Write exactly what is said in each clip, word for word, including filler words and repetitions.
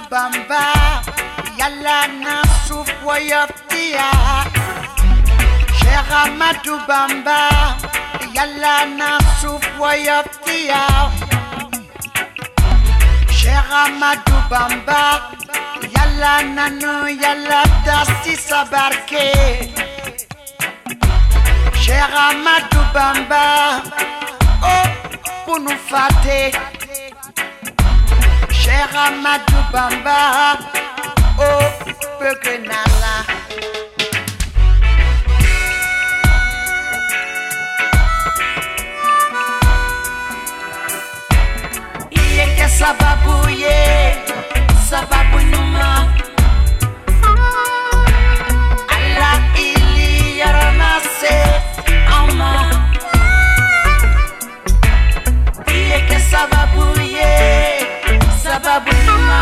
Bamba, yalla na souf woyoftia. Cheikh Ahmadou Bamba, yalla na souf woyoftia. Cheikh Ahmadou Bamba, yalla nanu yalla dasti sabarke. Cheikh Ahmadou Bamba, oh pour nous fâter. Cheikh Ahmadou Bamba, oh Pekenala. Iye ke sababu ye, sababu numa. Allah ili yaramase ama. Iye ke sababu ye, sababu numa.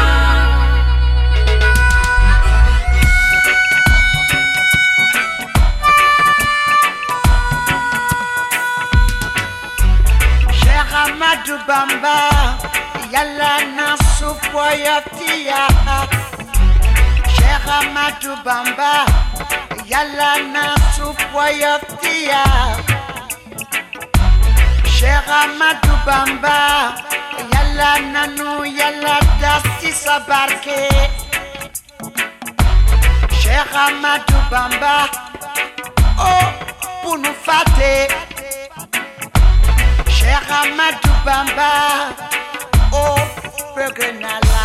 Cheikh Ahmadou Bamba, yalla na supoyotia. Cheikh Ahmadou Bamba, yalla na supoyotia. Cheikh Ahmadou Bamba, yalla nanu yalla dasti sabarke. Cheikh Ahmadou Bamba, oh pour nous fâter. Cheikh Ahmadou Bamba, oh Pekenala.